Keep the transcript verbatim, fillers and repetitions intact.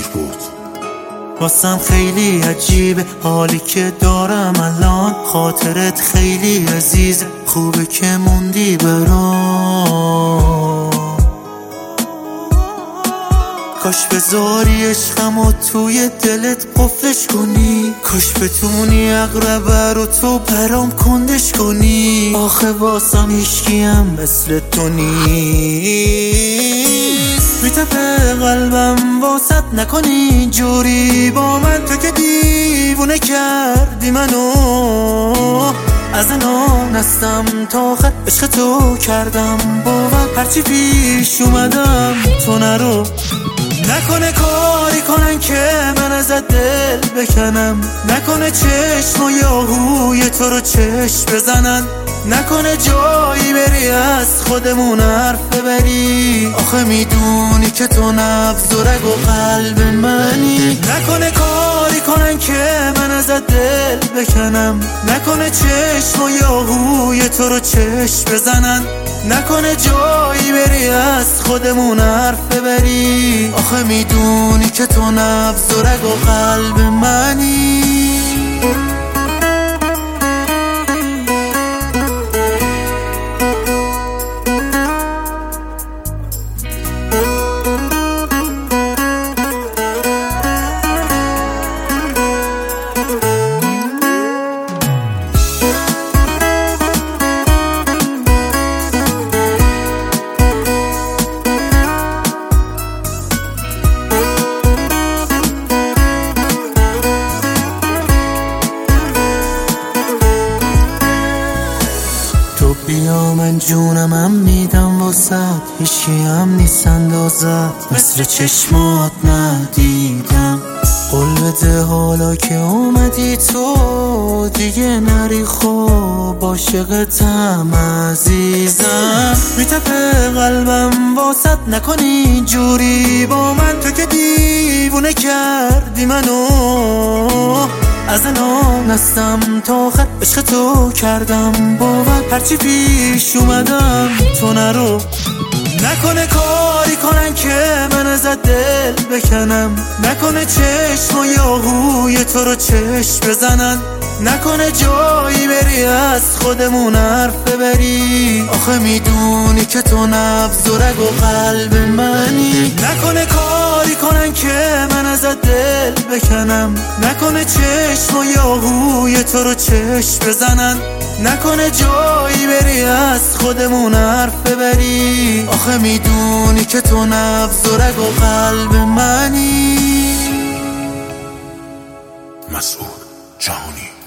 بود. واسم خیلی عجیبه حالی که دارم الان، خاطرت خیلی عزیزه، خوبه که موندی برام. کاش بذاری عشقمو توی دلت قفلش کنی، کاش بتونی اقربه رو تو برام کندش کنی. آخه واسم هیچکیم مثل تو نیست، میتپه قلبم واسط نکنی اینجوری با من. تو که دیوونه کردی منو، از انان هستم تا خط عشق تو کردم باور. هرچی پیش اومدم تو نرو، نکنه کاری کنن که من ازت دل بکنم، نکنه چشم و یاهوی تو رو چشم بزنن، نکنه جایی بری از خودمون حرف ببری. آخه میدونی که تو نبض و رگ و قلب منی. نکنه کاری کنن که من ازت دل بکنم، نکنه چشم و یاهوی تو رو چشم بزنن، نکنه جایی بری از خودمون حرف ببری. آخه میدونی که تو نبض و رگ و قلب منی. تو بیا من جونم هم میدم واسد، هیچی هم نیست اندازد، مثل چشمات ندیدم. قول بده حالا که اومدی تو دیگه نری، خوب عاشقتم عزیزم. میتپه قلبم واسط نکنی اینجوری با من. تو که دیوونه کردی منو، از انان هستم تا خط عشق تو کردم باور. هرچی پیش اومدم تو نرو، نکنه کاری کنن که من ازت دل بکنم، نکنه چشم و یاهوی تو رو چشم بزنن، نکنه جایی بری از خودمون حرف ببری. آخه میدونی که تو نبض و رگ و قلب منی. نکنه کاری کنن که من ازت دل بکنم، نکنه چشم و یاهوی تو رو چشم بزنن، نکنه جایی بری از خودمون حرف ببری. آخه میدونی که تو نبض و رگ و قلب منی. مسعود جهانی.